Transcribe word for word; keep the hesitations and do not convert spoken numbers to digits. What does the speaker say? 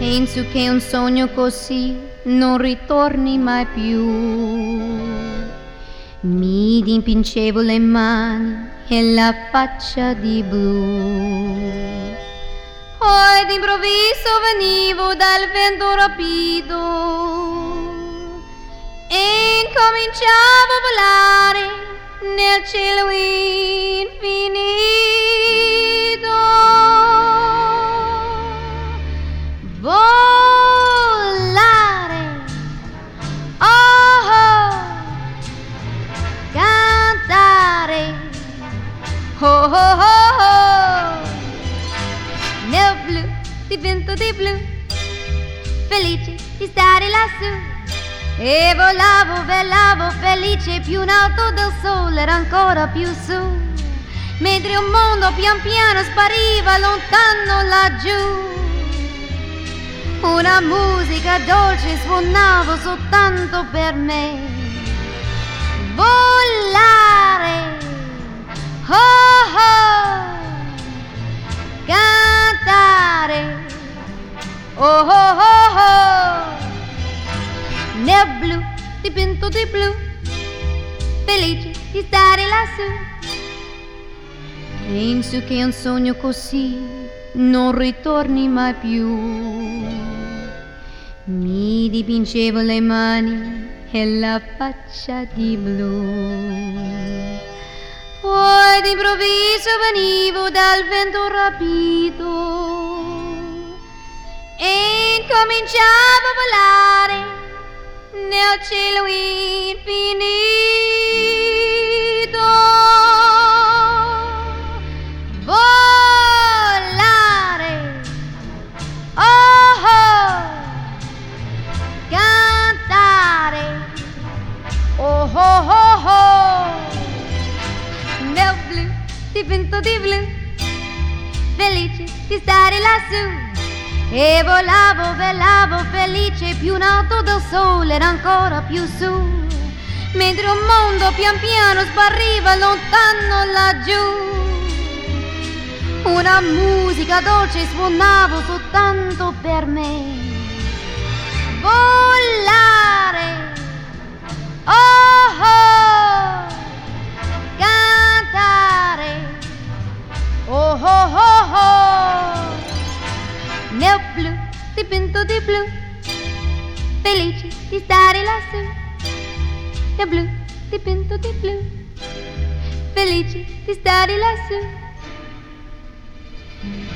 Penso che un sogno così non ritorni mai più. Mi dipingevo le mani e la faccia di blu. Poi d'improvviso venivo dal vento rapido e incominciavo a volare nel cielo infinito. Volare, oh, oh, cantare, oh, oh, oh, oh, nel blu, dipinto di blu, felice di stare lassù. E volavo, volavo felice più in alto del sole, era ancora più su, mentre un mondo pian piano spariva lontano laggiù. Una musica dolce suonava soltanto per me. Volare, oh oh, cantare, oh oh oh oh, nel blu, dipinto di blu, felice di stare lassù. Penso che un sogno così non ritorni mai più. Mi dipingevo le mani e la faccia di blu. Poi d'improvviso venivo dal vento rapido e incominciavo a volare nel cielo infinito. Volare, oh oh, cantare, oh oh oh oh, nel blu, dipinto di blu, felice di stare lassù. E volavo, volavo felice più in alto del sole, era ancora più su, mentre un mondo pian piano spariva lontano laggiù. Una musica dolce suonava soltanto per me. Volare, oh oh, cantare, oh oh oh oh, nel blu, dipinto di blu, felice di stare lassù. Nel blu, dipinto di blu, felice di stare lassù.